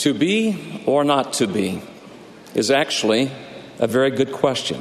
To be or not to be is actually a very good question.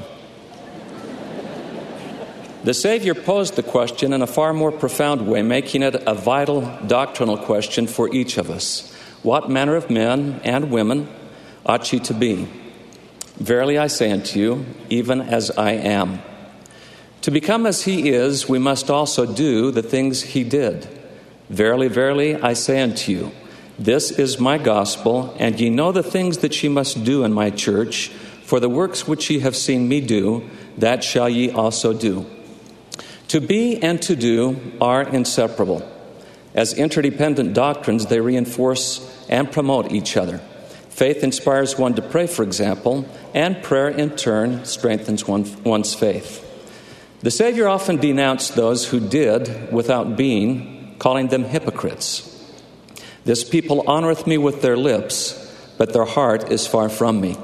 The Savior posed the question in a far more profound way, making it a vital doctrinal question for each of us. What manner of men and women ought ye to be? Verily I say unto you, even as I am. To become as he is, we must also do the things he did. Verily, verily, I say unto you, this is my gospel, and ye know the things that ye must do in my church, for the works which ye have seen me do, that shall ye also do. To be and to do are inseparable. As interdependent doctrines, they reinforce and promote each other. Faith inspires one to pray, for example, and prayer in turn strengthens one's faith. The Savior often denounced those who did without being, calling them hypocrites. This people honoreth me with their lips, but their heart is far from me.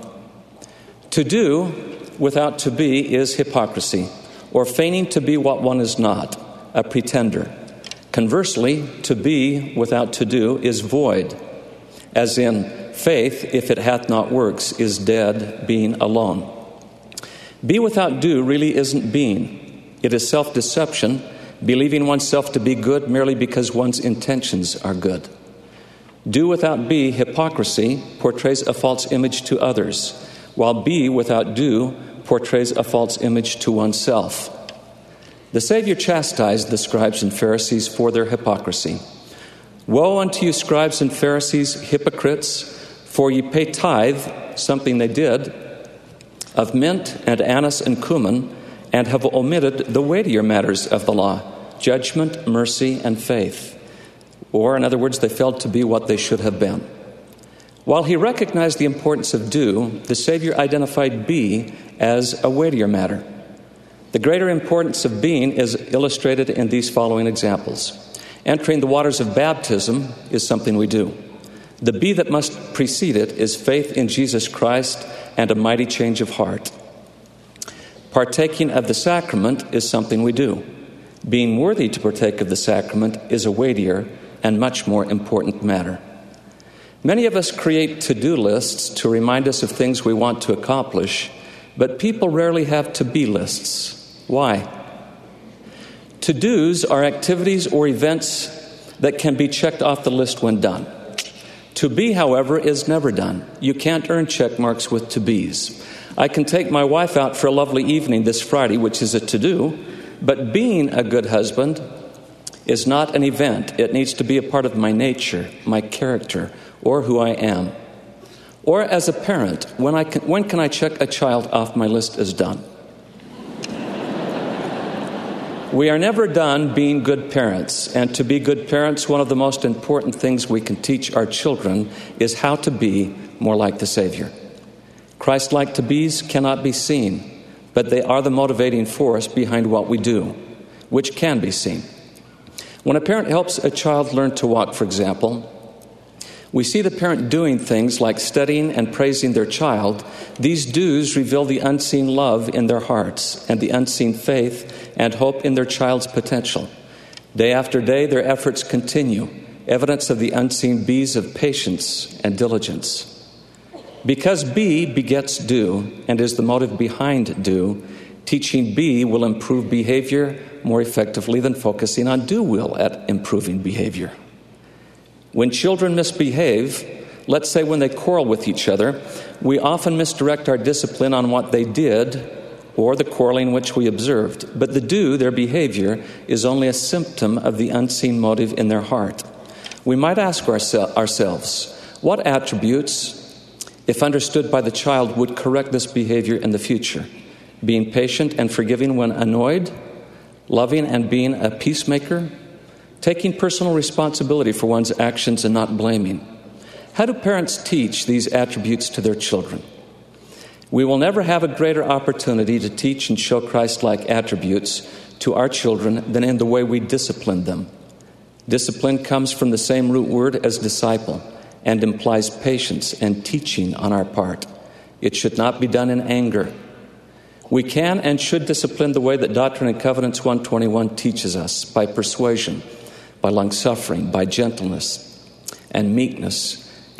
To do without to be is hypocrisy, or feigning to be what one is not, a pretender. Conversely, to be without to do is void, as in faith, if it hath not works, is dead, being alone. Be without do really isn't being. It is self-deception, believing oneself to be good merely because one's intentions are good. Do without be, hypocrisy, portrays a false image to others, while be without do portrays a false image to oneself. The Savior chastised the scribes and Pharisees for their hypocrisy. Woe unto you, scribes and Pharisees, hypocrites, for ye pay tithe, something they did, of mint and anise and cumin, and have omitted the weightier matters of the law, judgment, mercy, and faith. Or, in other words, they failed to be what they should have been. While he recognized the importance of do, the Savior identified be as a weightier matter. The greater importance of being is illustrated in these following examples. Entering the waters of baptism is something we do. The be that must precede it is faith in Jesus Christ and a mighty change of heart. Partaking of the sacrament is something we do. Being worthy to partake of the sacrament is a weightier and much more important matter. Many of us create to-do lists to remind us of things we want to accomplish, but people rarely have to-be lists. Why? To-dos are activities or events that can be checked off the list when done. To-be, however, is never done. You can't earn check marks with to-bes. I can take my wife out for a lovely evening this Friday, which is a to-do, but being a good husband is not an event. It needs to be a part of my nature, my character, or who I am. Or as a parent, when can I check a child off my list as done? We are never done being good parents, and to be good parents, one of the most important things we can teach our children is how to be more like the Savior. Christ-like to-bes cannot be seen, but they are the motivating force behind what we do, which can be seen. When a parent helps a child learn to walk, for example, we see the parent doing things like studying and praising their child. These do's reveal the unseen love in their hearts and the unseen faith and hope in their child's potential. Day after day, their efforts continue, evidence of the unseen be's of patience and diligence. Because be begets do and is the motive behind do, teaching be will improve behavior more effectively than focusing on do will at improving behavior. When children misbehave, let's say when they quarrel with each other, we often misdirect our discipline on what they did or the quarreling which we observed. But the do, their behavior, is only a symptom of the unseen motive in their heart. We might ask ourselves, what attributes, if understood by the child, would correct this behavior in the future? Being patient and forgiving when annoyed, loving and being a peacemaker, taking personal responsibility for one's actions and not blaming. How do parents teach these attributes to their children? We will never have a greater opportunity to teach and show Christ-like attributes to our children than in the way we discipline them. Discipline comes from the same root word as disciple and implies patience and teaching on our part. It should not be done in anger. We can and should discipline the way that Doctrine and Covenants 121 teaches us, by persuasion, by long-suffering, by gentleness and meekness,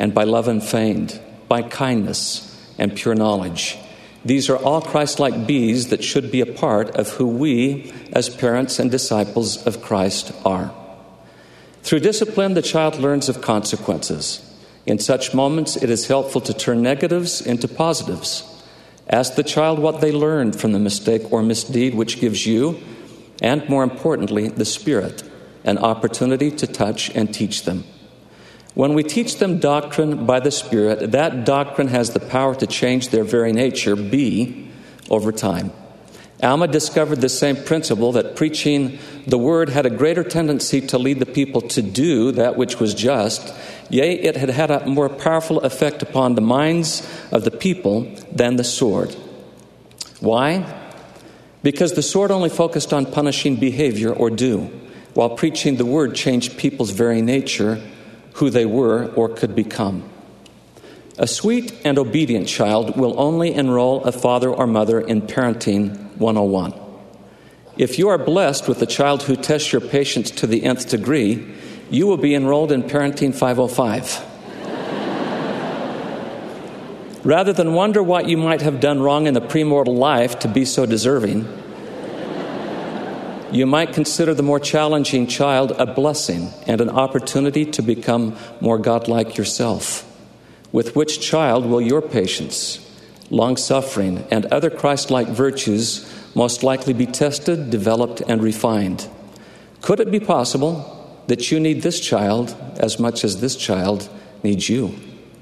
and by love unfeigned, by kindness and pure knowledge. These are all Christ-like B's that should be a part of who we, as parents and disciples of Christ, are. Through discipline, the child learns of consequences. In such moments, it is helpful to turn negatives into positives. Ask the child what they learned from the mistake or misdeed, which gives you, and more importantly, the Spirit, an opportunity to touch and teach them. When we teach them doctrine by the Spirit, that doctrine has the power to change their very nature, B, over time. Alma discovered the same principle, that preaching the Word had a greater tendency to lead the people to do that which was just. Yea, it had had a more powerful effect upon the minds of the people than the sword. Why? Because the sword only focused on punishing behavior or do, while preaching the Word changed people's very nature, who they were or could become. A sweet and obedient child will only enroll a father or mother in Parenting 101. If you are blessed with a child who tests your patience to the nth degree, you will be enrolled in Parenting 505. Rather than wonder what you might have done wrong in the premortal life to be so deserving, you might consider the more challenging child a blessing and an opportunity to become more godlike yourself. With which child will your patience, long-suffering, and other Christ-like virtues most likely be tested, developed, and refined? Could it be possible that you need this child as much as this child needs you?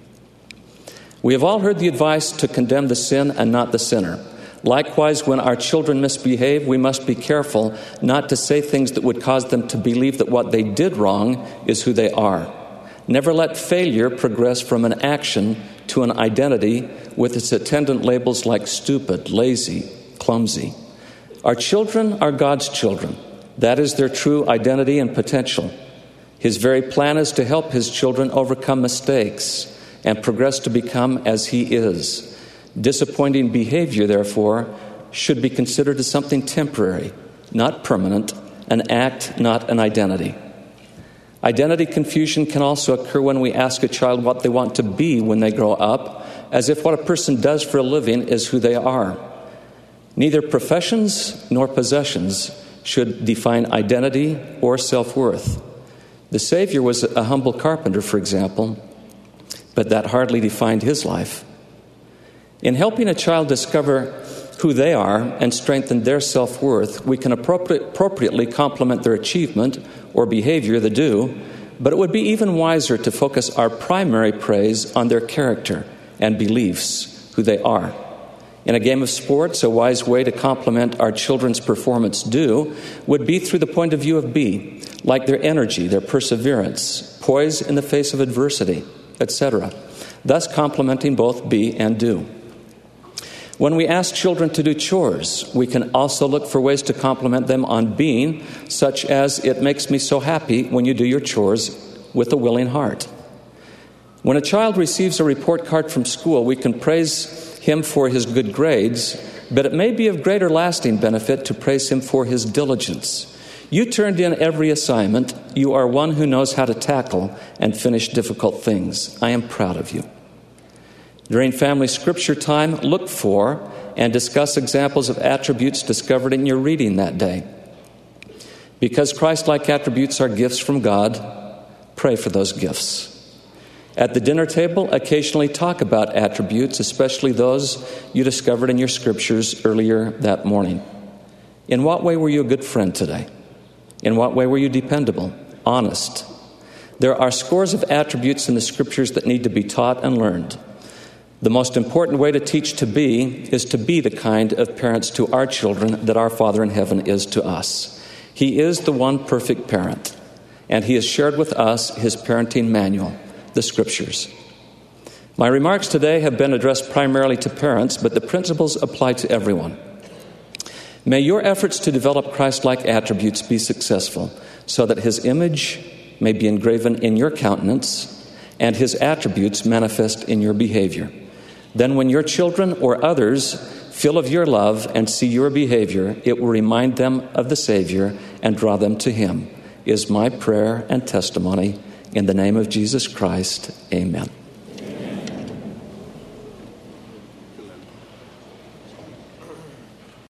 We have all heard the advice to condemn the sin and not the sinner. Likewise, when our children misbehave, we must be careful not to say things that would cause them to believe that what they did wrong is who they are. Never let failure progress from an action to an identity with its attendant labels like stupid, lazy, clumsy. Our children are God's children. That is their true identity and potential. His very plan is to help His children overcome mistakes and progress to become as He is. Disappointing behavior, therefore, should be considered as something temporary, not permanent, an act, not an identity. Identity confusion can also occur when we ask a child what they want to be when they grow up, as if what a person does for a living is who they are. Neither professions nor possessions should define identity or self-worth. The Savior was a humble carpenter, for example, but that hardly defined His life. In helping a child discover who they are and strengthen their self-worth, we can appropriately compliment their achievement or behavior, the do, but it would be even wiser to focus our primary praise on their character and beliefs, who they are. In a game of sports, a wise way to compliment our children's performance do would be through the point of view of B, like their energy, their perseverance, poise in the face of adversity, etc., thus complimenting both be and do. When we ask children to do chores, we can also look for ways to compliment them on being, such as, "It makes me so happy when you do your chores with a willing heart." When a child receives a report card from school, we can praise him for his good grades, but it may be of greater lasting benefit to praise him for his diligence. You turned in every assignment. You are one who knows how to tackle and finish difficult things. I am proud of you. During family scripture time, look for and discuss examples of attributes discovered in your reading that day. Because Christ-like attributes are gifts from God, pray for those gifts. At the dinner table, occasionally talk about attributes, especially those you discovered in your scriptures earlier that morning. In what way were you a good friend today? In what way were you dependable, honest? There are scores of attributes in the scriptures that need to be taught and learned. The most important way to teach to be is to be the kind of parents to our children that our Father in heaven is to us. He is the one perfect parent, and He has shared with us His parenting manual, the Scriptures. My remarks today have been addressed primarily to parents, but the principles apply to everyone. May your efforts to develop Christ-like attributes be successful, so that His image may be engraven in your countenance and His attributes manifest in your behavior. Then when your children or others feel of your love and see your behavior, it will remind them of the Savior and draw them to Him, is my prayer and testimony. In the name of Jesus Christ, amen.